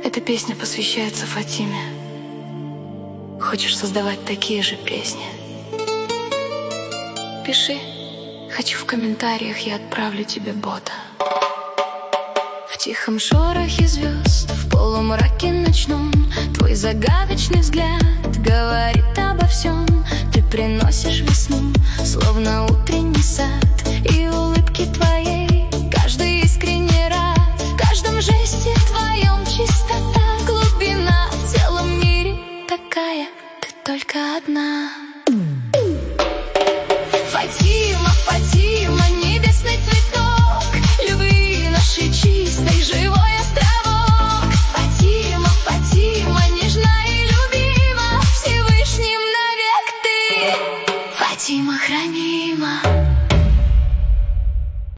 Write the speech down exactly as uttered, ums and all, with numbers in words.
Эта песня посвящается Фатиме. Хочешь создавать такие же песни? Пиши. Хочу в комментариях, я отправлю тебе бота. В тихом шорохе звезд, в полумраке ночном, твой загадочный взгляд говорит обо всем. Ты приносишь весну, словно утренний сад, и улыбки твоей каждый искренне рад. В каждом жесте твоем чистота, глубина в целом мире такая, ты только одна.